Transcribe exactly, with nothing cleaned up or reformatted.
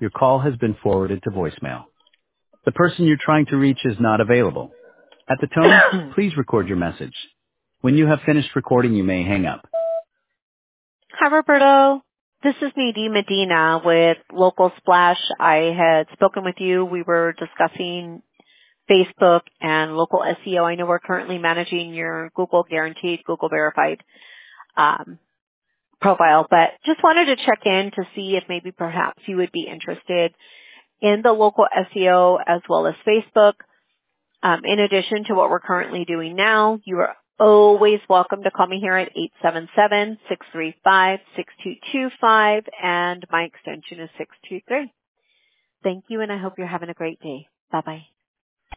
Your call has been forwarded to voicemail. The person you're trying to reach is not available. At the tone, please record your message. When you have finished recording, you may hang up. Hi, Roberto. This is Nadine Medina with Local Splash. I had spoken with you. We were discussing Facebook and local S E O. I know we're currently managing your Google Guaranteed, Google Verified um, profile, but just wanted to check in to see if maybe perhaps you would be interested in the local S E O as well as Facebook. Um, in addition to what we're currently doing now, you are always welcome to call me here at eight seven seven, six three five, six two two five, and my extension is six two three. Thank you, and I hope you're having a great day. Bye-bye.